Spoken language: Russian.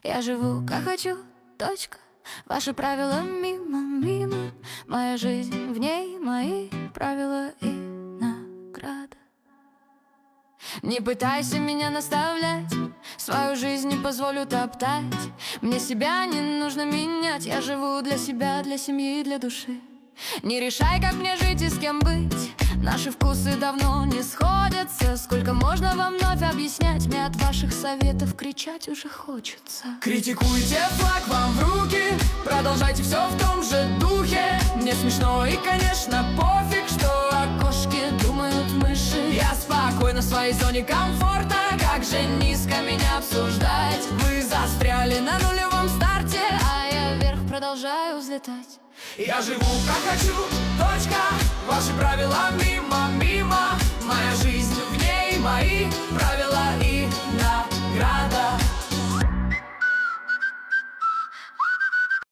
Я живу как хочу, точка. Ваши правила мимо, мимо. Моя жизнь, в ней мои правила и награда. Не пытайся меня наставлять, свою жизнь не позволю топтать. Мне себя не нужно менять. Я живу для себя, для семьи, для души. Не решай, как мне жить и с кем быть. Наши вкусы давно не сходятся. Сколько можно вам вновь объяснять? Мне от ваших советов кричать уже хочется. Критикуйте, флаг вам в руки, продолжайте все в том же духе. Мне смешно и, конечно, пофиг, что о кошке думают мыши. Я спокойно в своей зоне комфорта. Как же низко меня обсуждать. Вы застряли на нулевом старте, а я вверх продолжаю взлетать. Я живу как хочу, точка. Ваши правила мимо, мимо. Моя жизнь, в ней мои правила и награда.